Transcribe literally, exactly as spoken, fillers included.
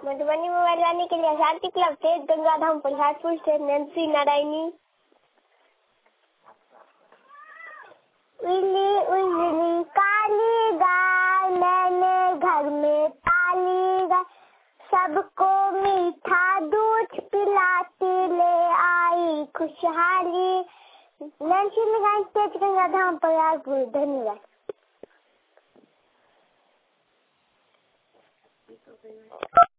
Madhubani mobile वाले के लिए शांति क्लब थे गंगाधाम प्रसादपुर से नैन्सी नारायणी। उजली उजली काली गाय मैंने घर में पाली गाय, सबको मीठा दूध पिलाती ले आई खुशहाली। नैन्सी नारायणी गंगाधाम प्रसादपुर। धन्यवाद।